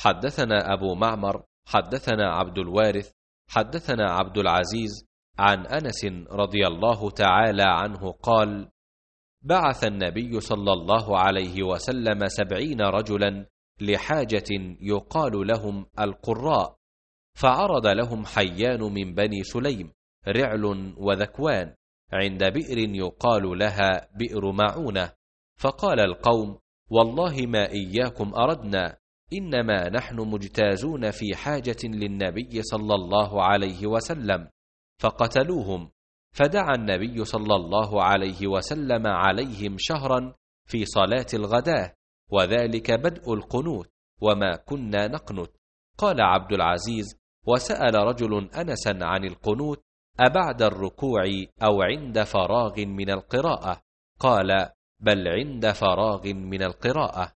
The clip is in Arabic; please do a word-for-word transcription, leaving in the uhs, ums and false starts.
حدثنا أبو معمر حدثنا عبد الوارث حدثنا عبد العزيز عن أنس رضي الله تعالى عنه قال: بعث النبي صلى الله عليه وسلم سبعين رجلا لحاجة يقال لهم القراء، فعرض لهم حيان من بني سليم رعل وذكوان عند بئر يقال لها بئر معونة، فقال القوم: والله ما إياكم أردنا، إنما نحن مجتازون في حاجة للنبي صلى الله عليه وسلم، فقتلوهم. فدعا النبي صلى الله عليه وسلم عليهم شهرا في صلاة الغداة، وذلك بدء القنوت، وما كنا نقنت. قال عبد العزيز: وسأل رجل أنسا عن القنوت أبعد الركوع أو عند فراغ من القراءة؟ قال: بل عند فراغ من القراءة.